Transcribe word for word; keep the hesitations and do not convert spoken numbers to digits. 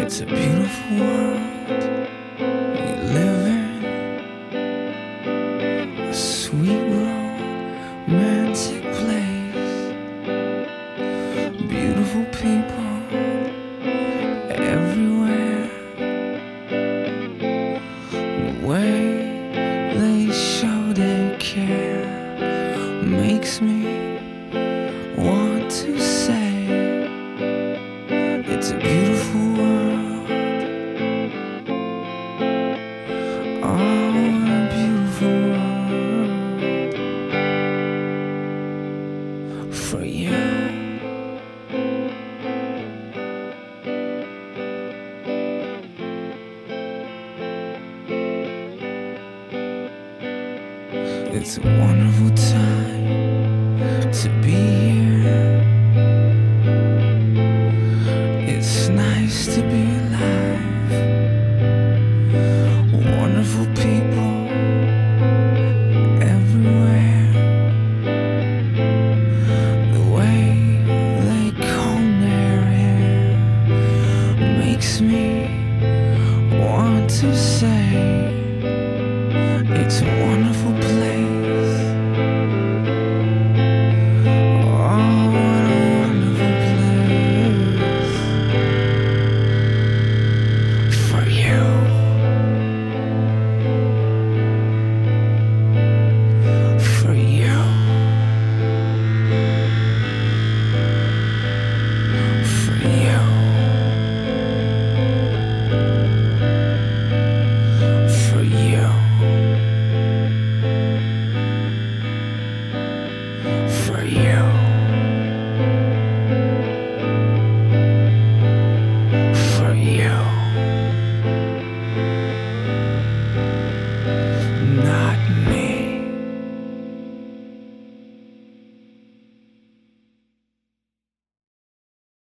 It's a beautiful world we live in, a sweet romantic place, beautiful people everywhere. The way they show their care makes me want to say it's a beautiful world, oh, a beautiful world for you. It's a wonderful time to be here.